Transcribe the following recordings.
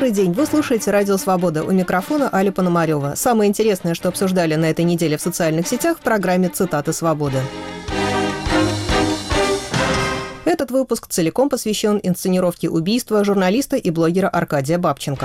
Добрый день, вы слушаете «Радио Свобода». У микрофона Аля Пономарёва. Самое интересное, что обсуждали на этой неделе в социальных сетях, в программе «Цитаты свободы». Этот выпуск целиком посвящен инсценировке убийства журналиста и блогера Аркадия Бабченко.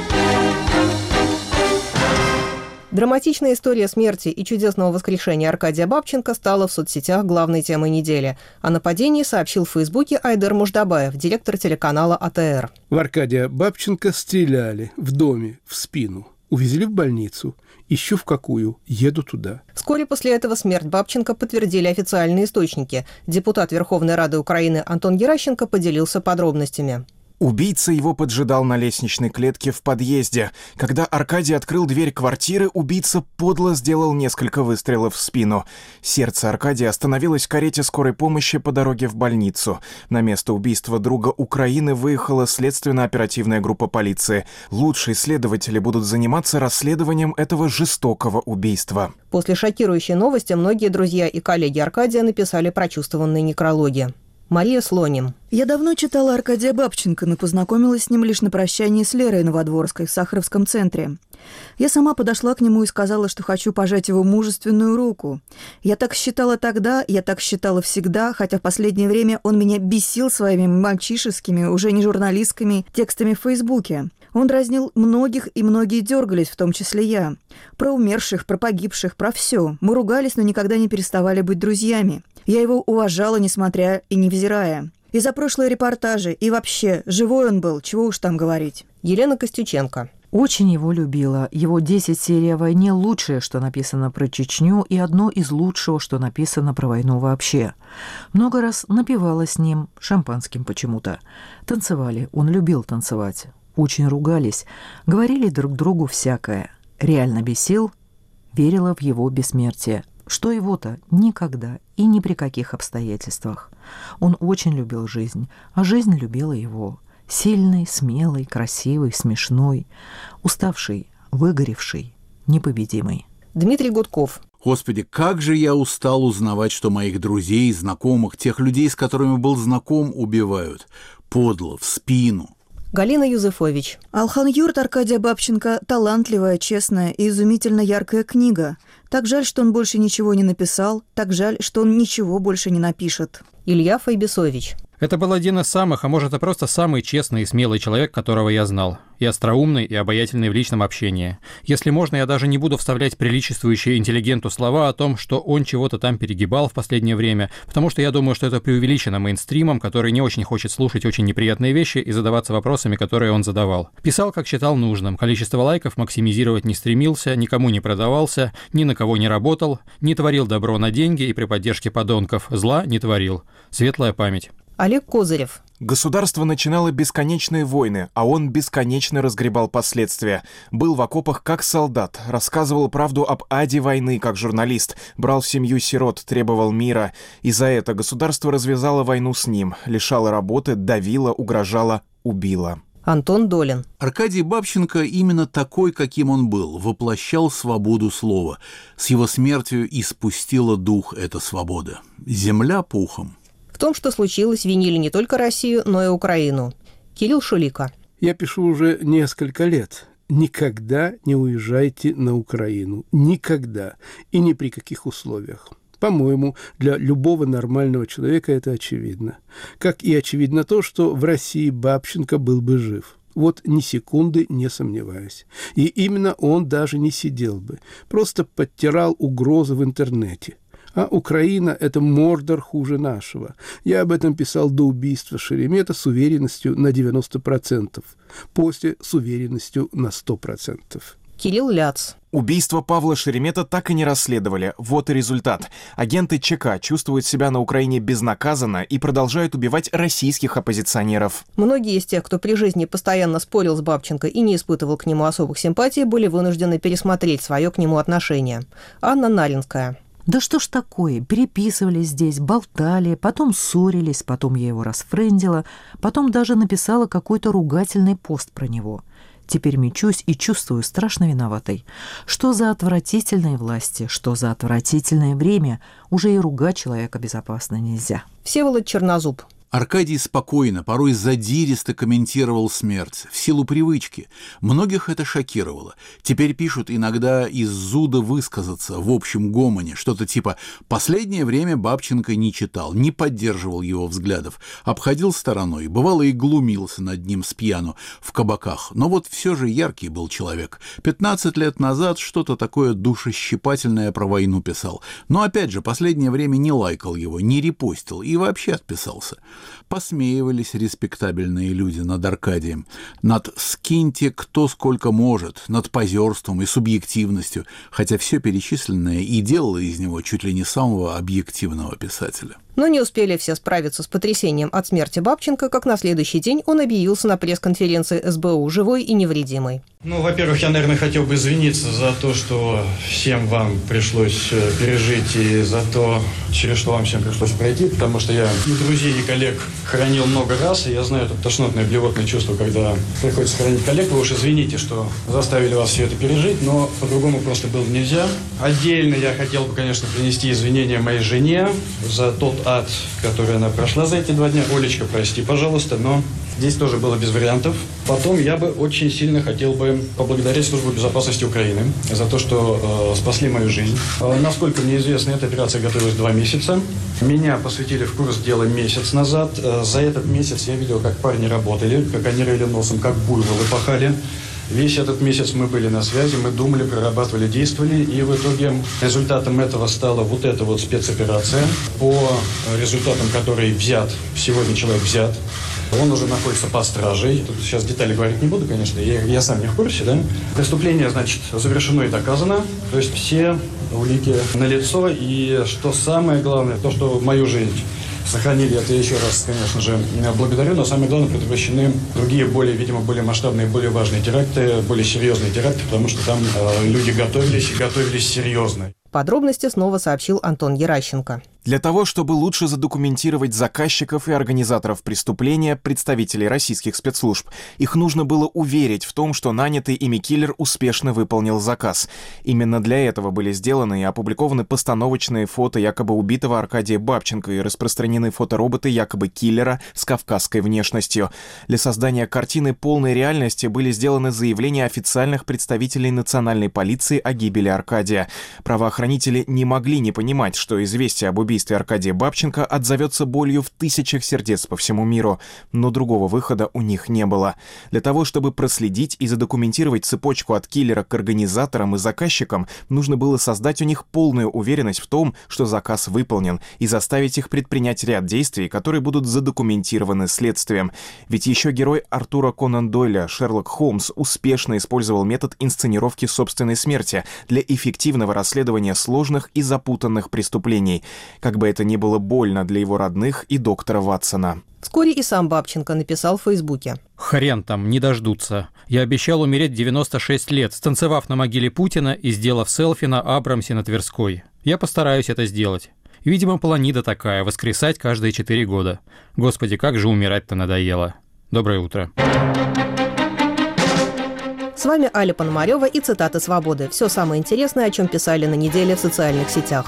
Драматичная история смерти и чудесного воскрешения Аркадия Бабченко стала в соцсетях главной темой недели. О нападении сообщил в Фейсбуке Айдар Муждабаев, директор телеканала АТР. В Аркадия Бабченко стреляли в доме, в спину. Увезли в больницу. Ищу в какую. Еду туда. Вскоре после этого смерть Бабченко подтвердили официальные источники. Депутат Верховной Рады Украины Антон Геращенко поделился подробностями. Убийца его поджидал на лестничной клетке в подъезде. Когда Аркадий открыл дверь квартиры, убийца подло сделал несколько выстрелов в спину. Сердце Аркадия остановилось в карете скорой помощи по дороге в больницу. На место убийства друга Украины выехала следственно-оперативная группа полиции. Лучшие следователи будут заниматься расследованием этого жестокого убийства. После шокирующей новости многие друзья и коллеги Аркадия написали прочувствованные некрологи. Мария Слоним. Я давно читала Аркадия Бабченко, но познакомилась с ним лишь на прощании с Лерой Новодворской в Сахаровском центре. Я сама подошла к нему и сказала, что хочу пожать его мужественную руку. Я так считала тогда, я так считала всегда, хотя в последнее время он меня бесил своими мальчишескими, уже не журналистскими текстами в Фейсбуке. Он дразнил многих, и многие дергались, в том числе я. Про умерших, про погибших, про все. Мы ругались, но никогда не переставали быть друзьями. Я его уважала, несмотря и невзирая. И за прошлые репортажи, и вообще, живой он был, чего уж там говорить. Елена Костюченко. Очень его любила. Его 10 серий о войне – лучшее, что написано про Чечню, и одно из лучшего, что написано про войну вообще. Много раз напевала с ним, шампанским почему-то. Танцевали, он любил танцевать. Очень ругались, говорили друг другу всякое. Реально бесил, верила в его бессмертие. Что его-то никогда и ни при каких обстоятельствах. Он очень любил жизнь, а жизнь любила его. Сильный, смелый, красивый, смешной, уставший, выгоревший, непобедимый. Дмитрий Гудков. Господи, как же я устал узнавать, что моих друзей, знакомых, тех людей, с которыми был знаком, убивают. Подло, в спину. Галина Юзефович. Алхан-Юрт Аркадия Бабченко – талантливая, честная и изумительно яркая книга. Так жаль, что он больше ничего не написал, так жаль, что он ничего больше не напишет. Илья Файбисович. Это был один из самых, а может и просто самый честный и смелый человек, которого я знал. И остроумный, и обаятельный в личном общении. Если можно, я даже не буду вставлять приличествующие интеллигенту слова о том, что он чего-то там перегибал в последнее время, потому что я думаю, что это преувеличено мейнстримом, который не очень хочет слушать очень неприятные вещи и задаваться вопросами, которые он задавал. Писал, как считал нужным, количество лайков максимизировать не стремился, никому не продавался, ни на кого не работал, не творил добро на деньги и при поддержке подонков, зла не творил. Светлая память. Олег Козырев. Государство начинало бесконечные войны, а он бесконечно разгребал последствия. Был в окопах как солдат, рассказывал правду об аде войны как журналист, брал в семью сирот, требовал мира. И за это государство развязало войну с ним, лишало работы, давило, угрожало, убило. Антон Долин. Аркадий Бабченко именно такой, каким он был, воплощал свободу слова. С его смертью испустила дух эта свобода. Земля пухом. В том, что случилось, винили не только Россию, но и Украину. Кирилл Шулика. Я пишу уже несколько лет. Никогда не уезжайте на Украину. Никогда. И ни при каких условиях. По-моему, для любого нормального человека это очевидно. Как и очевидно то, что в России Бабченко был бы жив. Вот ни секунды не сомневаюсь. И именно он даже не сидел бы. Просто подтирал угрозы в интернете. А Украина – это Мордор хуже нашего. Я об этом писал до убийства Шеремета с уверенностью на 90%. После с уверенностью на 100%. Кирилл Ляц. Убийство Павла Шеремета так и не расследовали. Вот и результат. Агенты ЧК чувствуют себя на Украине безнаказанно и продолжают убивать российских оппозиционеров. Многие из тех, кто при жизни постоянно спорил с Бабченко и не испытывал к нему особых симпатий, были вынуждены пересмотреть свое к нему отношение. Анна Наринская. Да что ж такое, переписывались здесь, болтали, потом ссорились, потом я его расфрендила, потом даже написала какой-то ругательный пост про него. Теперь мечусь и чувствую страшно виноватой. Что за отвратительные власти, что за отвратительное время, уже и ругать человека безопасно нельзя. Всеволод Чернозуб. Аркадий спокойно, порой задиристо комментировал смерть, в силу привычки. Многих это шокировало. Теперь пишут иногда из зуда высказаться в общем гомоне, что-то типа «последнее время Бабченко не читал, не поддерживал его взглядов, обходил стороной, бывало и глумился над ним с пьяну в кабаках, но вот все же яркий был человек. 15 лет назад что-то такое душещипательное про войну писал, но опять же последнее время не лайкал его, не репостил и вообще отписался». Посмеивались респектабельные люди над Аркадием, над «скиньте кто сколько может», над позерством и субъективностью, хотя все перечисленное и делало из него чуть ли не самого объективного писателя. Но не успели все справиться с потрясением от смерти Бабченко, как на следующий день он объявился на пресс-конференции СБУ живой и невредимый. Во-первых, я, наверное, хотел бы извиниться за то, что всем вам пришлось пережить, и за то, через что вам всем пришлось пройти, потому что я и друзей, и коллег хоронил много раз, и я знаю это тошнотное, блевотное чувство, когда приходится хоронить коллег. Вы уж извините, что заставили вас все это пережить, но по-другому просто было нельзя. Отдельно я хотел бы, конечно, принести извинения моей жене за тот ад, который она прошла за эти 2 дня. Олечка, прости, пожалуйста, но здесь тоже было без вариантов. Потом я бы очень сильно хотел бы поблагодарить Службу безопасности Украины за то, что спасли мою жизнь. Насколько мне известно, эта операция готовилась 2 месяца. Меня посвятили в курс дела месяц назад. За этот месяц я видел, как парни работали, как они рыли носом, как буйволы пахали. Весь этот месяц мы были на связи, мы думали, прорабатывали, действовали, и в итоге результатом этого стала вот эта вот спецоперация, по результатам которой сегодня человек взят. Он уже находится под стражей. Тут сейчас детали говорить не буду, конечно, я сам не в курсе, да. Преступление, значит, завершено и доказано, то есть все улики налицо, и что самое главное, то, что мою жизнь сохранили, это еще раз, конечно же, благодарю, но самое главное, предотвращены другие, более масштабные, более важные теракты, более серьезные теракты, потому что там люди готовились серьезно. Подробности снова сообщил Антон Геращенко. Для того, чтобы лучше задокументировать заказчиков и организаторов преступления, представителей российских спецслужб, их нужно было уверить в том, что нанятый ими киллер успешно выполнил заказ. Именно для этого были сделаны и опубликованы постановочные фото якобы убитого Аркадия Бабченко и распространены фотороботы якобы киллера с кавказской внешностью. Для создания картины полной реальности были сделаны заявления официальных представителей национальной полиции о гибели Аркадия. Правоохранители не могли не понимать, что известие об убийстве Аркадия Бабченко отзовется болью в тысячах сердец по всему миру, но другого выхода у них не было. Для того, чтобы проследить и задокументировать цепочку от киллера к организаторам и заказчикам, нужно было создать у них полную уверенность в том, что заказ выполнен, и заставить их предпринять ряд действий, которые будут задокументированы следствием. Ведь еще герой Артура Конан Дойля, Шерлок Холмс, успешно использовал метод инсценировки собственной смерти для эффективного расследования сложных и запутанных преступлений. Как бы это ни было больно для его родных и доктора Ватсона. Вскоре и сам Бабченко написал в Фейсбуке. «Хрен там, не дождутся. Я обещал умереть 96 лет, станцевав на могиле Путина и сделав селфи на Абрамсе на Тверской. Я постараюсь это сделать. Видимо, планида такая, воскресать каждые 4 года. Господи, как же умирать-то надоело. Доброе утро». С вами Аля Пономарёва и цитаты «Свободы». Все самое интересное, о чем писали на неделе в социальных сетях.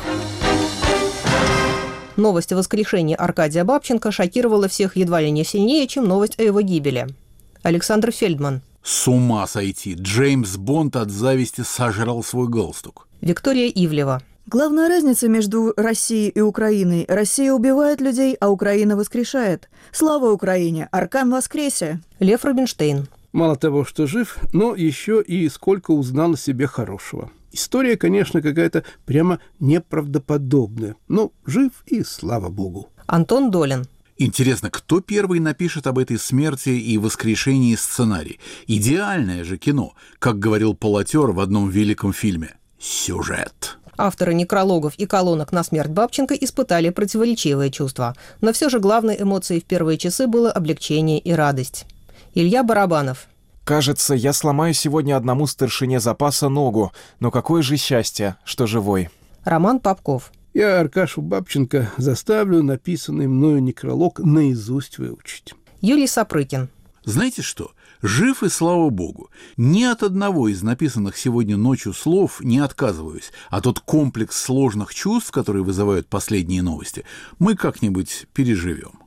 Новость о воскрешении Аркадия Бабченко шокировала всех едва ли не сильнее, чем новость о его гибели. Александр Фельдман. С ума сойти! Джеймс Бонд от зависти сожрал свой галстук. Виктория Ивлева. Главная разница между Россией и Украиной. Россия убивает людей, а Украина воскрешает. Слава Украине! Аркан воскресе! Лев Рубинштейн. Мало того, что жив, но еще и сколько узнал о себе хорошего. История, конечно, какая-то прямо неправдоподобная, но жив и слава богу. Антон Долин. Интересно, кто первый напишет об этой смерти и воскрешении сценарий? Идеальное же кино, как говорил Полотер в одном великом фильме. Сюжет. Авторы некрологов и колонок на смерть Бабченко испытали противоречивые чувства. Но все же главной эмоцией в первые часы было облегчение и радость. Илья Барабанов. Кажется, я сломаю сегодня одному старшине запаса ногу, но какое же счастье, что живой. Роман Попков. Я Аркашу Бабченко заставлю написанный мною некролог наизусть выучить. Юрий Сапрыкин. Знаете что? Жив и слава богу. Ни от одного из написанных сегодня ночью слов не отказываюсь, а тот комплекс сложных чувств, которые вызывают последние новости, мы как-нибудь переживем.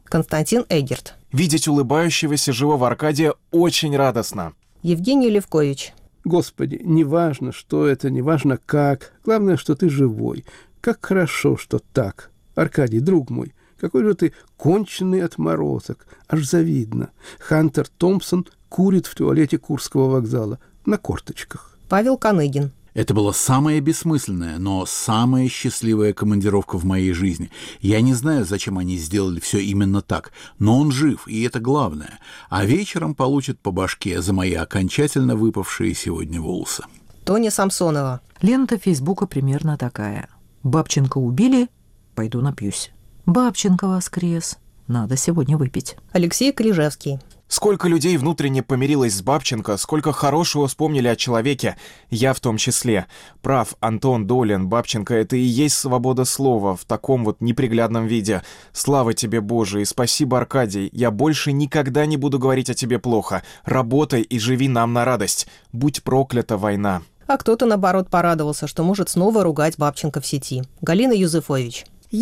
Константин Эггерт. Видеть улыбающегося живого Аркадия очень радостно. Евгений Левкович. Господи, не важно, что это, не важно как. Главное, что ты живой. Как хорошо, что так. Аркадий, друг мой, какой же ты конченый отморозок. Аж завидно. Хантер Томпсон курит в туалете Курского вокзала на корточках. Павел Каныгин. Это была самая бессмысленная, но самая счастливая командировка в моей жизни. Я не знаю, зачем они сделали все именно так, но он жив, и это главное. А вечером получит по башке за мои окончательно выпавшие сегодня волосы. Тоня Самсонова. Лента Фейсбука примерно такая. Бабченко убили, пойду напьюсь. Бабченко воскрес, надо сегодня выпить. Алексей Крижевский. Сколько людей внутренне помирилось с Бабченко, сколько хорошего вспомнили о человеке, я в том числе. Прав Антон Долин, Бабченко — это и есть свобода слова в таком вот неприглядном виде. Слава тебе, Боже, и спасибо, Аркадий. Я больше никогда не буду говорить о тебе плохо. Работай и живи нам на радость. Будь проклята война. А кто-то, наоборот, порадовался, что может снова ругать Бабченко в сети. Галина Юзефович.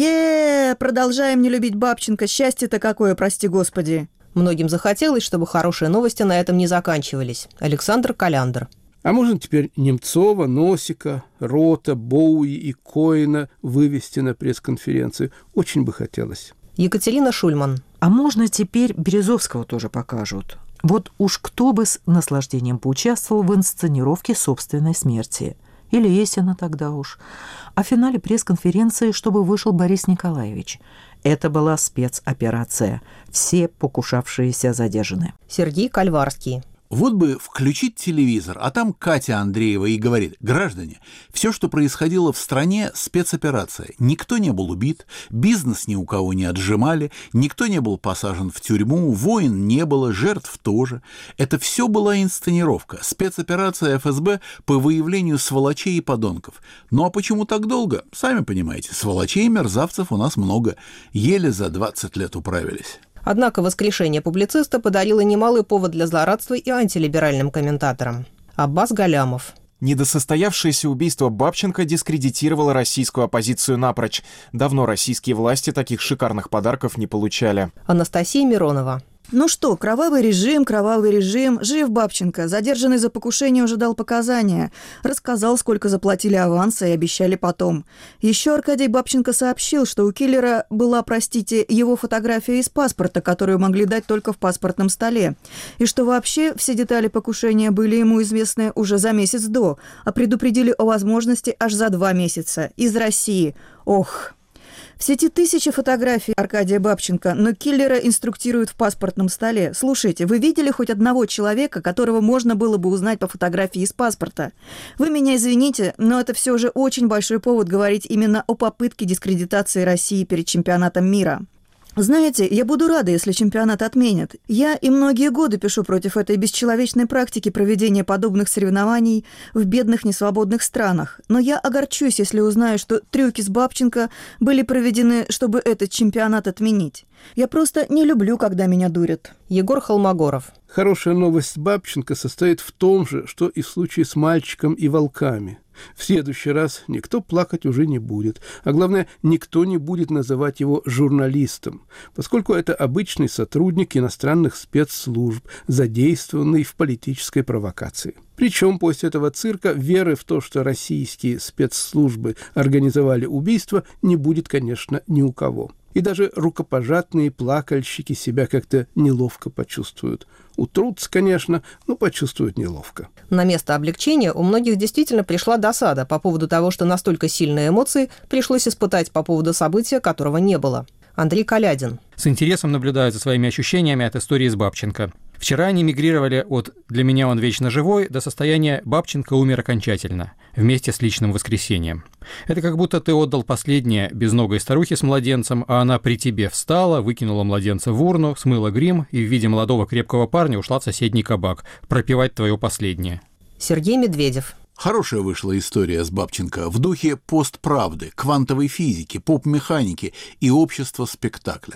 Продолжаем не любить Бабченко. Счастье-то какое, прости господи. Многим захотелось, чтобы хорошие новости на этом не заканчивались. Александр Коляндр. А можно теперь Немцова, Носика, Рота, Боуи и Коэна вывести на пресс-конференцию? Очень бы хотелось. Екатерина Шульман. А можно теперь Березовского тоже покажут? Вот уж кто бы с наслаждением поучаствовал в инсценировке собственной смерти. Или Есина тогда уж. А в финале пресс-конференции, чтобы вышел Борис Николаевич. Это была спецоперация. Все покушавшиеся задержаны. Сергей Кальварский. Вот бы включить телевизор, а там Катя Андреева и говорит: граждане, все, что происходило в стране, спецоперация. Никто не был убит, бизнес ни у кого не отжимали, никто не был посажен в тюрьму, войн не было, жертв тоже. Это все была инсценировка, спецоперация ФСБ по выявлению сволочей и подонков. Ну а почему так долго? Сами понимаете, сволочей и мерзавцев у нас много. Еле за 20 лет управились. Однако воскрешение публициста подарило немалый повод для злорадства и антилиберальным комментаторам. Аббас Галямов. Недосостоявшееся убийство Бабченко дискредитировало российскую оппозицию напрочь. Давно российские власти таких шикарных подарков не получали. Анастасия Миронова. Ну что, кровавый режим, жив Бабченко, задержанный за покушение уже дал показания, рассказал, сколько заплатили аванса и обещали потом. Еще Аркадий Бабченко сообщил, что у киллера была, его фотография из паспорта, которую могли дать только в паспортном столе, и что вообще все детали покушения были ему известны уже за месяц до, а предупредили о возможности аж за 2 месяца из России. Ох! В сети тысячи фотографий Аркадия Бабченко, но киллера инструктируют в паспортном столе. Слушайте, вы видели хоть одного человека, которого можно было бы узнать по фотографии из паспорта? Вы меня извините, но это все же очень большой повод говорить именно о попытке дискредитации России перед чемпионатом мира. Знаете, я буду рада, если чемпионат отменят. Я и многие годы пишу против этой бесчеловечной практики проведения подобных соревнований в бедных несвободных странах. Но я огорчусь, если узнаю, что трюки с Бабченко были проведены, чтобы этот чемпионат отменить. Я просто не люблю, когда меня дурят. Егор Холмогоров. Хорошая новость с Бабченко состоит в том же, что и в случае с мальчиком и волками. В следующий раз никто плакать уже не будет, а главное, никто не будет называть его журналистом, поскольку это обычный сотрудник иностранных спецслужб, задействованный в политической провокации. Причем после этого цирка веры в то, что российские спецслужбы организовали убийство, не будет, конечно, ни у кого. И даже рукопожатные плакальщики себя как-то неловко почувствуют. Утрутся, конечно, но почувствуют неловко. На место облегчения у многих действительно пришла досада по поводу того, что настолько сильные эмоции пришлось испытать по поводу события, которого не было. Андрей Калядин. С интересом наблюдаю за своими ощущениями от истории с Бабченко. Вчера они мигрировали от «для меня он вечно живой» до состояния «Бабченко умер окончательно» вместе с личным воскресением. Это как будто ты отдал последнее безногой старухе с младенцем, а она при тебе встала, выкинула младенца в урну, смыла грим и в виде молодого крепкого парня ушла в соседний кабак пропивать твое последнее. Сергей Медведев. Хорошая вышла история с Бабченко в духе постправды, квантовой физики, поп-механики и общества спектакля.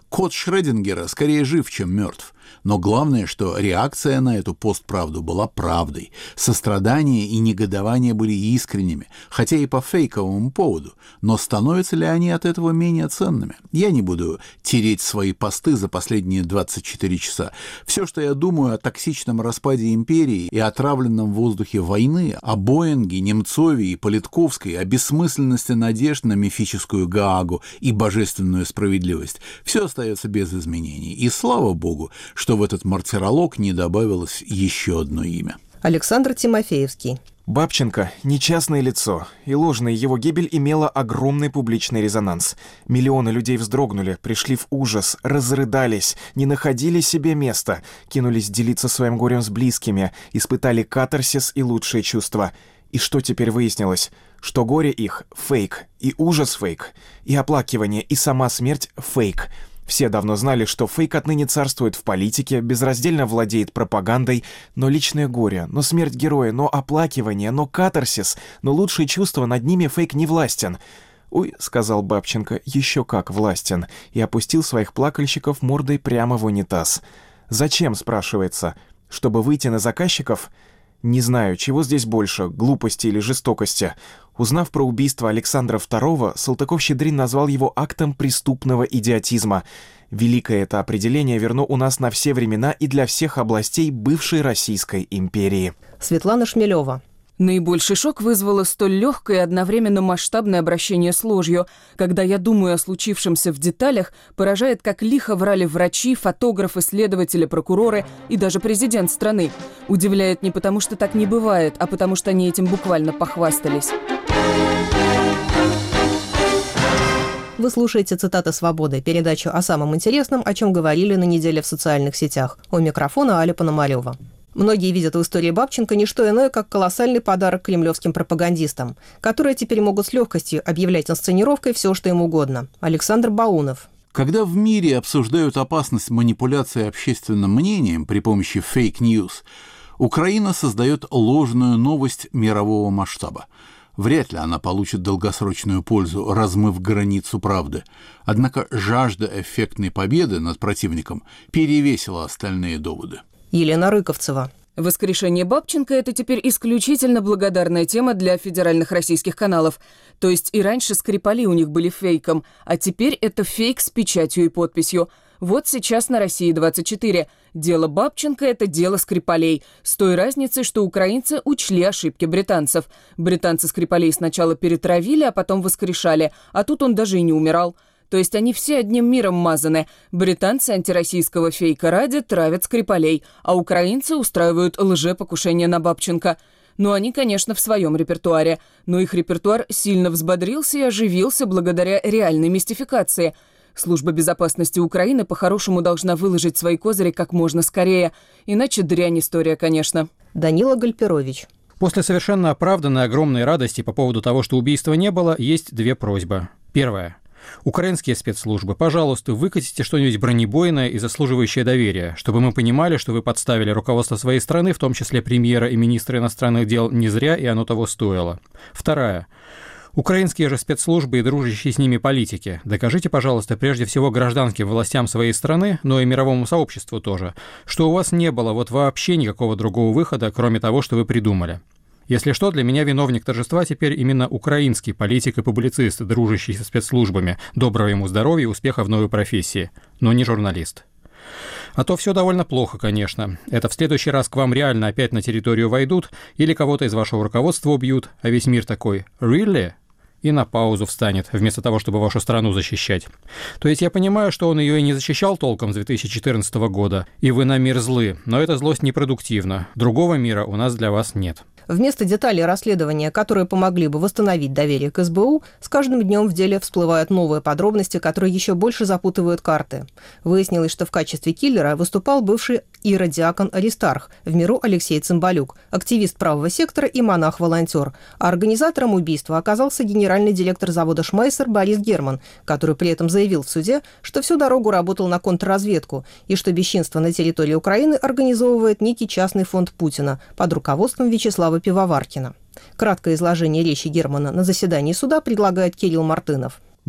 Кот Шрёдингера скорее жив, чем мертв. Но главное, что реакция на эту постправду была правдой. Сострадание и негодование были искренними, хотя и по фейковому поводу. Но становятся ли они от этого менее ценными? Я не буду тереть свои посты за последние 24 часа. Все, что я думаю о токсичном распаде империи и отравленном воздухе войны, о Боинге, Немцове и Политковской, о бессмысленности надежд на мифическую Гаагу и божественную справедливость, все остается без изменений. И слава богу, что в этот мартиролог не добавилось еще одно имя. Александр Тимофеевский. Бабченко – не частное лицо, и ложная его гибель имела огромный публичный резонанс. Миллионы людей вздрогнули, пришли в ужас, разрыдались, не находили себе места, кинулись делиться своим горем с близкими, испытали катарсис и лучшие чувства. И что теперь выяснилось? Что горе их – фейк, и ужас – фейк, и оплакивание, и сама смерть – фейк. Все давно знали, что фейк отныне царствует в политике, безраздельно владеет пропагандой, но личное горе, но смерть героя, но оплакивание, но катарсис, но лучшие чувства над ними фейк не властен. «Ой», — сказал Бабченко, — «еще как властен», и опустил своих плакальщиков мордой прямо в унитаз. «Зачем?» — спрашивается. «Чтобы выйти на заказчиков?» Не знаю, чего здесь больше, глупости или жестокости. Узнав про убийство Александра II, Салтыков-Щедрин назвал его актом преступного идиотизма. Великое это определение верно у нас на все времена и для всех областей бывшей Российской империи. Светлана Шмелева. Наибольший шок вызвало столь легкое и одновременно масштабное обращение с ложью. Когда я думаю о случившемся в деталях, поражает, как лихо врали врачи, фотографы, следователи, прокуроры и даже президент страны. Удивляет не потому, что так не бывает, а потому, что они этим буквально похвастались. Вы слушаете «Цитаты свободы», передачу о самом интересном, о чем говорили на неделе в социальных сетях. У микрофона Аля Пономарёва. Многие видят в истории Бабченко не что иное, как колоссальный подарок кремлевским пропагандистам, которые теперь могут с легкостью объявлять инсценировкой все, что им угодно. Александр Баунов. Когда в мире обсуждают опасность манипуляции общественным мнением при помощи фейк-ньюс, Украина создает ложную новость мирового масштаба. Вряд ли она получит долгосрочную пользу, размыв границу правды. Однако жажда эффектной победы над противником перевесила остальные доводы. Елена Рыковцева. Воскрешение Бабченко – это теперь исключительно благодарная тема для федеральных российских каналов. То есть и раньше Скрипали у них были фейком, а теперь это фейк с печатью и подписью. Вот сейчас на России-24. Дело Бабченко – это дело Скрипалей. С той разницей, что украинцы учли ошибки британцев. Британцы Скрипалей сначала перетравили, а потом воскрешали. А тут он даже и не умирал. То есть они все одним миром мазаны. Британцы антироссийского фейка ради травят Скрипалей, а украинцы устраивают лжепокушение на Бабченко. Ну, они, конечно, в своем репертуаре. Но их репертуар сильно взбодрился и оживился благодаря реальной мистификации. Служба безопасности Украины по-хорошему должна выложить свои козыри как можно скорее. Иначе дрянь история, конечно. Данила Гальперович. После совершенно оправданной огромной радости по поводу того, что убийства не было, есть две просьбы. Первая. Украинские спецслужбы, пожалуйста, выкатите что-нибудь бронебойное и заслуживающее доверия, чтобы мы понимали, что вы подставили руководство своей страны, в том числе премьера и министра иностранных дел, не зря, и оно того стоило. Вторая. Украинские же спецслужбы и дружащие с ними политики, докажите, пожалуйста, прежде всего гражданским властям своей страны, но и мировому сообществу тоже, что у вас не было вот вообще никакого другого выхода, кроме того, что вы придумали. Если что, для меня виновник торжества теперь именно украинский политик и публицист, дружащий со спецслужбами. Доброго ему здоровья и успеха в новой профессии, но не журналист. А то все довольно плохо, конечно. Это в следующий раз к вам реально опять на территорию войдут или кого-то из вашего руководства убьют, а весь мир такой «Really?» и на паузу встанет, вместо того, чтобы вашу страну защищать. То есть я понимаю, что он ее и не защищал толком с 2014 года, и вы на мир злы, но эта злость непродуктивна. Другого мира у нас для вас нет. Вместо деталей расследования, которые помогли бы восстановить доверие к СБУ, с каждым днем в деле всплывают новые подробности, которые еще больше запутывают карты. Выяснилось, что в качестве киллера выступал бывший иродиакон Аристарх, в миру Алексей Цымбалюк, активист правого сектора и монах-волонтер. А организатором убийства оказался генеральный директор завода «Шмайсер» Борис Герман, который при этом заявил в суде, что всю дорогу работал на контрразведку и что бесчинство на территории Украины организовывает некий частный фонд Путина под руководством Вячеслава Пивоваркина. Краткое изложение речи Германа на заседании суда предлагает Кирилл Мартынов.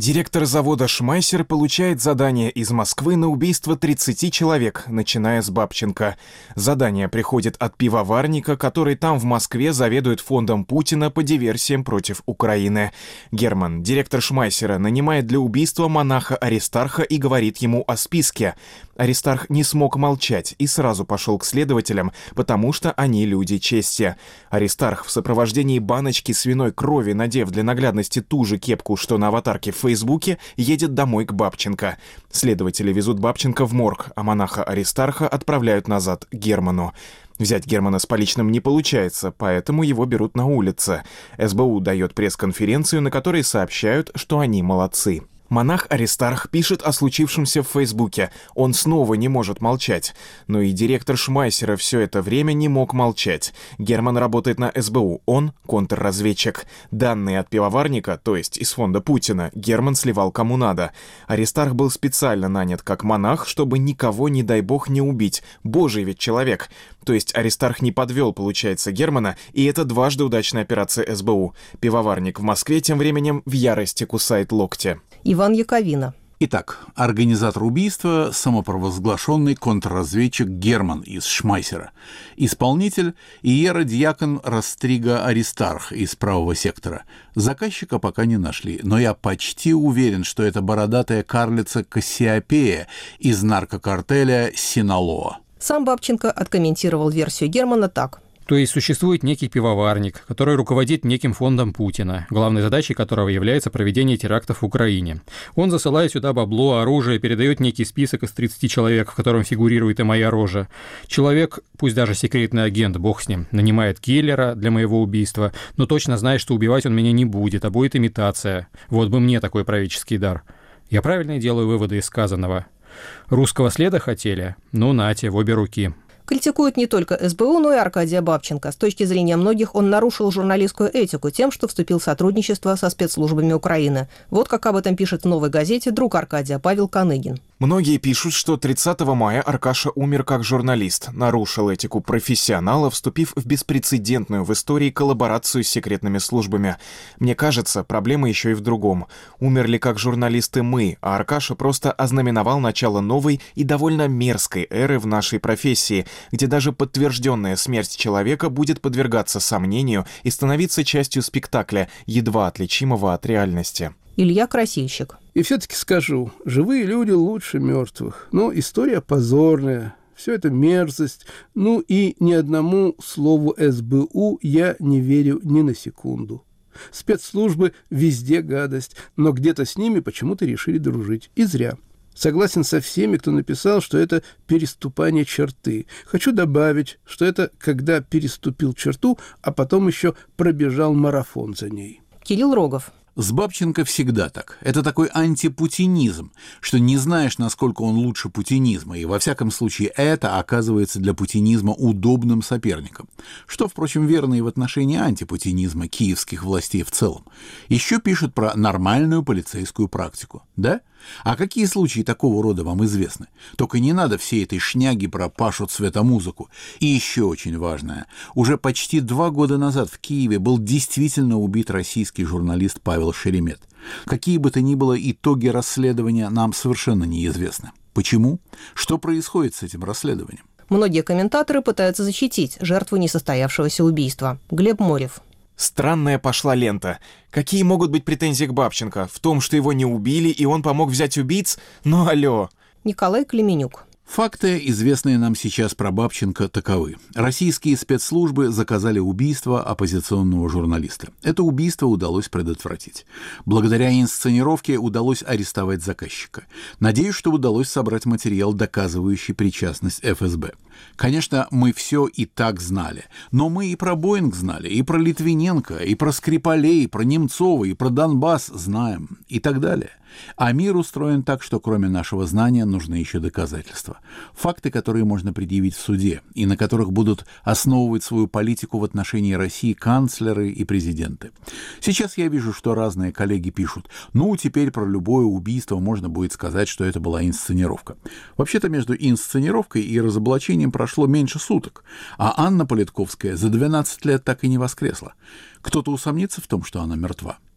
Директор завода «Шмайсер» получает задание из Москвы на убийство 30 человек, начиная с Бабченко. Задание приходит от пивоварника, который там в Москве заведует фондом Путина по диверсиям против Украины. Герман, директор «Шмайсера», нанимает для убийства монаха Аристарха и говорит ему о списке. Аристарх не смог молчать и сразу пошел к следователям, потому что они люди чести. Аристарх в сопровождении баночки свиной крови, надев для наглядности ту же кепку, что на аватарке в Фейсбуке, едет домой к Бабченко. Следователи везут Бабченко в морг, а монаха Аристарха отправляют назад к Герману. Взять Германа с поличным не получается, поэтому его берут на улице. СБУ дает пресс-конференцию, на которой сообщают, что они молодцы. Монах Аристарх пишет о случившемся в Фейсбуке. Он снова не может молчать. Но и директор «Шмайсера» все это время не мог молчать. Герман работает на СБУ, он контрразведчик. Данные от пивоварника, то есть из фонда Путина, Герман сливал кому надо. Аристарх был специально нанят как монах, чтобы никого, не дай бог, не убить. Божий ведь человек. То есть Аристарх не подвел, получается, Германа, и это дважды удачная операция СБУ. Пивоварник в Москве тем временем в ярости кусает локти. Иван Яковина. Итак, организатор убийства – самопровозглашенный контрразведчик Герман из «Шмайсера». Исполнитель – иеродьякон Растрига Аристарх из «Правого сектора». Заказчика пока не нашли, но я почти уверен, что это бородатая карлица Кассиопея из наркокартеля «Синалоа». Сам Бабченко откомментировал версию Германа так. То есть существует некий пивоварник, который руководит неким фондом Путина, главной задачей которого является проведение терактов в Украине. Он засылает сюда бабло, оружие, передает некий список из 30 человек, в котором фигурирует и моя рожа. Человек, пусть даже секретный агент, бог с ним, нанимает киллера для моего убийства, но точно знает, что убивать он меня не будет, а будет имитация. Вот бы мне такой правительский дар. Я правильно делаю выводы из сказанного? Русского следа хотели? Ну, нате, в обе руки. Критикуют не только СБУ, но и Аркадия Бабченко. С точки зрения многих, он нарушил журналистскую этику тем, что вступил в сотрудничество со спецслужбами Украины. Вот как об этом пишет в «Новой газете» друг Аркадия Павел Каныгин. Многие пишут, что 30 мая Аркаша умер как журналист, нарушил этику профессионала, вступив в беспрецедентную в истории коллаборацию с секретными службами. Мне кажется, проблема еще и в другом. Умерли как журналисты мы, а Аркаша просто ознаменовал начало новой и довольно мерзкой эры в нашей профессии, где даже подтвержденная смерть человека будет подвергаться сомнению и становиться частью спектакля, едва отличимого от реальности. Илья Красильщик. И все-таки скажу, живые люди лучше мертвых. Но история позорная, все это мерзость. Ну и ни одному слову СБУ я не верю ни на секунду. Спецслужбы везде гадость, но где-то с ними почему-то решили дружить. И зря. Согласен со всеми, кто написал, что это переступание черты. Хочу добавить, что это когда переступил черту, а потом еще пробежал марафон за ней. Кирилл Рогов. С Бабченко всегда так. Это такой антипутинизм, что не знаешь, насколько он лучше путинизма, и во всяком случае это оказывается для путинизма удобным соперником. Что, впрочем, верно и в отношении антипутинизма киевских властей в целом. Еще пишут про нормальную полицейскую практику. Да? А какие случаи такого рода вам известны? Только не надо всей этой шняги про Пашу Цветомузыку. И еще очень важное. Уже почти 2 года назад в Киеве был действительно убит российский журналист Павел Шеремет. Какие бы то ни было итоги расследования нам совершенно неизвестны. Почему? Что происходит с этим расследованием? Многие комментаторы пытаются защитить жертву несостоявшегося убийства. Глеб Морев. Странная пошла лента. Какие могут быть претензии к Бабченко? В том, что его не убили, и он помог взять убийц? Ну алло. Николай Клеменюк. Факты, известные нам сейчас про Бабченко, таковы. Российские спецслужбы заказали убийство оппозиционного журналиста. Это убийство удалось предотвратить. Благодаря инсценировке удалось арестовать заказчика. Надеюсь, что удалось собрать материал, доказывающий причастность ФСБ. Конечно, мы все и так знали. Но мы и про Боинг знали, и про Литвиненко, и про Скрипалей, и про Немцова, и про Донбасс знаем, и так далее. А мир устроен так, что кроме нашего знания нужны еще доказательства. Факты, которые можно предъявить в суде, и на которых будут основывать свою политику в отношении России канцлеры и президенты. Сейчас я вижу, что разные коллеги пишут, ну, теперь про любое убийство можно будет сказать, что это была инсценировка. Вообще-то между инсценировкой и разоблачением прошло меньше суток, а Анна Политковская за 12 лет так и не воскресла. Кто-то усомнится в том, что она мертва?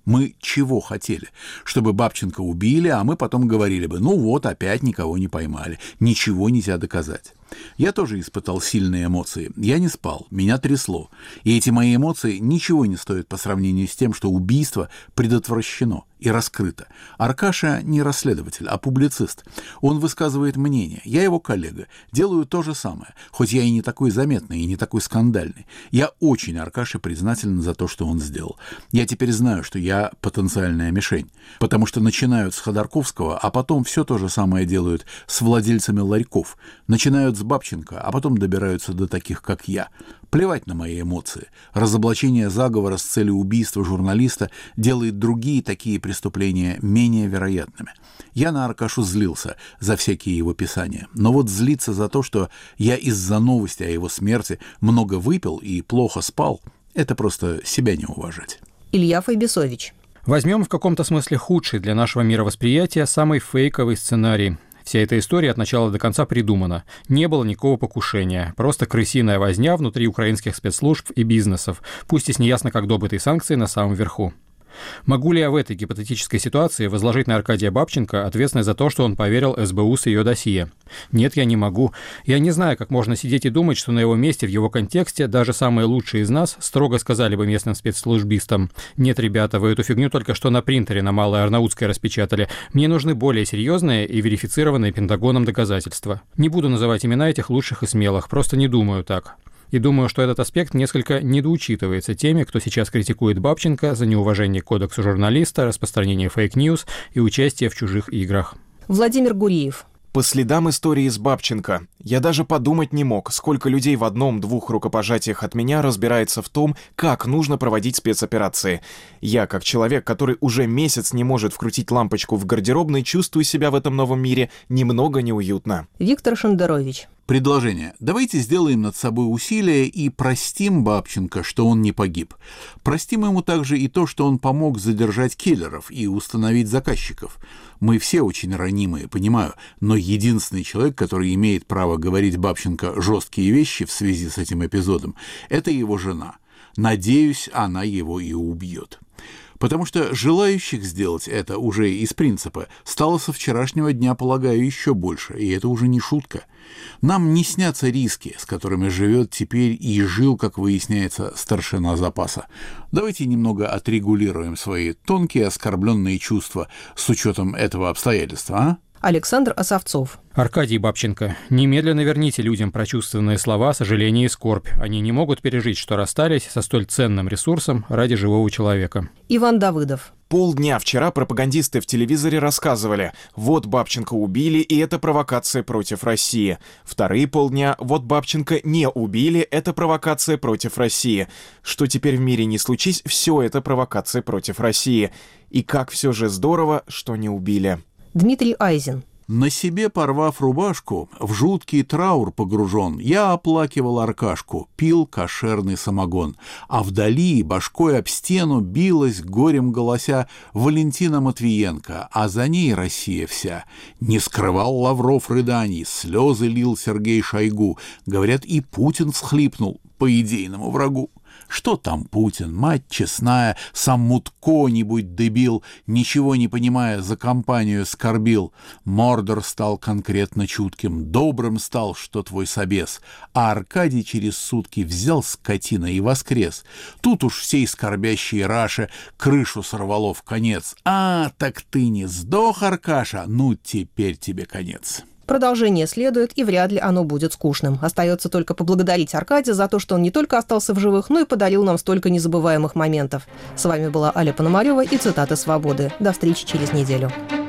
Мы чего хотели? Чтобы Бабченко убили, а мы потом говорили бы: ну вот, опять никого не поймали, ничего нельзя доказать. Я тоже испытал сильные эмоции. Я не спал, меня трясло. И эти мои эмоции ничего не стоят по сравнению с тем, что убийство предотвращено и раскрыто. Аркаша не расследователь, а публицист. Он высказывает мнение. Я его коллега. Делаю то же самое. Хоть я и не такой заметный, и не такой скандальный. Я очень Аркаше признателен за то, что он сделал. Я теперь знаю, что я потенциальная мишень. Потому что начинают с Ходорковского, а потом все то же самое делают с владельцами ларьков. Начинают с Бабченко, а потом добираются до таких, как я. Плевать на мои эмоции. Разоблачение заговора с целью убийства журналиста делает другие такие преступления менее вероятными. Я на Аркашу злился за всякие его писания. Но вот злиться за то, что я из-за новости о его смерти много выпил и плохо спал, это просто себя не уважать. Илья Файбисович. Возьмем в каком-то смысле худший для нашего мировосприятия самый фейковый сценарий. Вся эта история от начала до конца придумана. Не было никакого покушения. Просто крысиная возня внутри украинских спецслужб и бизнесов, пусть и с неясно как добытой санкцией на самом верху. Могу ли я в этой гипотетической ситуации возложить на Аркадия Бабченко ответственность за то, что он поверил СБУ с ее досье? Нет, я не могу. Я не знаю, как можно сидеть и думать, что на его месте, в его контексте, даже самые лучшие из нас строго сказали бы местным спецслужбистам: «Нет, ребята, вы эту фигню только что на принтере на Малой Арнаутской распечатали. Мне нужны более серьезные и верифицированные Пентагоном доказательства». Не буду называть имена этих лучших и смелых, просто не думаю так. И думаю, что этот аспект несколько недоучитывается теми, кто сейчас критикует Бабченко за неуважение к кодексу журналиста, распространение фейк-ньюс и участие в чужих играх. Владимир Гуриев. По следам истории с Бабченко. Я даже подумать не мог, сколько людей в одном-двух рукопожатиях от меня разбирается в том, как нужно проводить спецоперации. Я, как человек, который уже месяц не может вкрутить лампочку в гардеробной, чувствую себя в этом новом мире немного неуютно. Виктор Шендерович. Предложение. Давайте сделаем над собой усилие и простим Бабченко, что он не погиб. Простим ему также и то, что он помог задержать киллеров и установить заказчиков. Мы все очень ранимые, понимаю, но единственный человек, который имеет право говорить Бабченко жесткие вещи в связи с этим эпизодом, это его жена. Надеюсь, она его и убьет. Потому что желающих сделать это уже из принципа стало со вчерашнего дня, полагаю, еще больше, и это уже не шутка. Нам не снятся риски, с которыми живет теперь и жил, как выясняется, старшина запаса. Давайте немного отрегулируем свои тонкие оскорбленные чувства с учетом этого обстоятельства, а? Александр Осовцов. Аркадий Бабченко, немедленно верните людям прочувствованные слова сожаление и скорбь. Они не могут пережить, что расстались со столь ценным ресурсом ради живого человека. Иван Давыдов. Полдня вчера пропагандисты в телевизоре рассказывали: вот Бабченко убили, и это провокация против России. Вторые полдня: вот Бабченко не убили, это провокация против России. Что теперь в мире не случись, все это провокация против России. И как все же здорово, что не убили. Дмитрий Айзен. На себе порвав рубашку, в жуткий траур погружен, я оплакивал Аркашку, пил кошерный самогон, а вдали башкой об стену билась, горем голося, Валентина Матвиенко, а за ней Россия вся. Не скрывал Лавров рыданий, слезы лил Сергей Шойгу, говорят, и Путин всхлипнул по идейному врагу. Что там Путин, мать честная, сам Мутко-нибудь дебил, ничего не понимая, за компанию скорбил. Мордор стал конкретно чутким, добрым стал, что твой собес. А Аркадий через сутки взял скотина и воскрес. Тут уж всей скорбящей Раше крышу сорвало в конец. А, так ты не сдох, Аркаша? Ну, теперь тебе конец. Продолжение следует, и вряд ли оно будет скучным. Остается только поблагодарить Аркадия за то, что он не только остался в живых, но и подарил нам столько незабываемых моментов. С вами была Аля Пономарева и цитаты «Свободы». До встречи через неделю.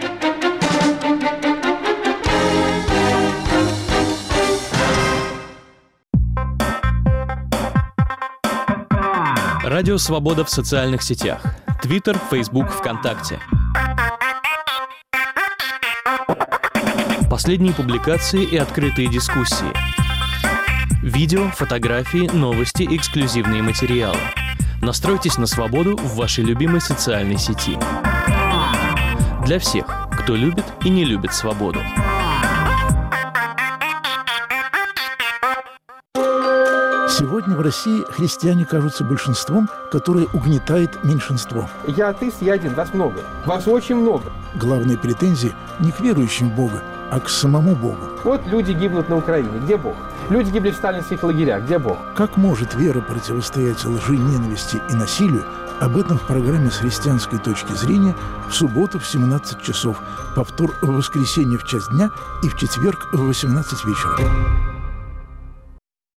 Радио «Свобода» в социальных сетях. Твиттер, Фейсбук, ВКонтакте. Последние публикации и открытые дискуссии. Видео, фотографии, новости, эксклюзивные материалы. Настройтесь на свободу в вашей любимой социальной сети. Для всех, кто любит и не любит свободу. Сегодня в России христиане кажутся большинством, которое угнетает меньшинство. Я атеист, я один, вас много. Вас очень много. Главные претензии не к верующим в Бога, а к самому Богу. Вот люди гибнут на Украине. Где Бог? Люди гибли в сталинских лагерях. Где Бог? Как может вера противостоять лжи, ненависти и насилию? Об этом в программе «С христианской точки зрения» в субботу в 17 часов, повтор в воскресенье в час дня и в четверг в 18 вечера.